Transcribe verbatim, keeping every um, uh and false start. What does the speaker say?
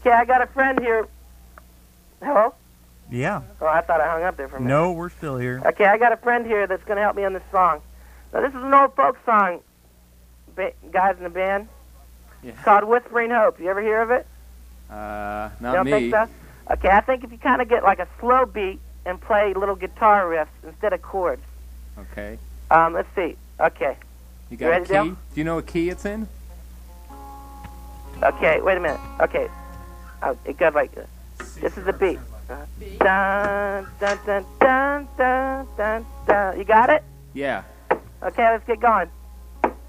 Okay, I got a friend here. Hello? Yeah. Oh, I thought I hung up there for a minute. No, we're still here. Okay, I got a friend here that's going to help me on this song. Now, this is an old folk song, ba- guys in the band. Yeah. It's called Whispering Hope. You ever hear of it? Uh, You not don't me. think so? Okay, I think if you kind of get like a slow beat and play little guitar riffs instead of chords. Okay. Um, let's see. Okay. You You got a ready, key? Dale? Do you know what key it's in? Okay, wait a minute. Okay. Oh, it goes like this. This is the beat. Dun, dun, dun, dun, dun, dun, dun. You got it? Yeah. Okay, let's get going.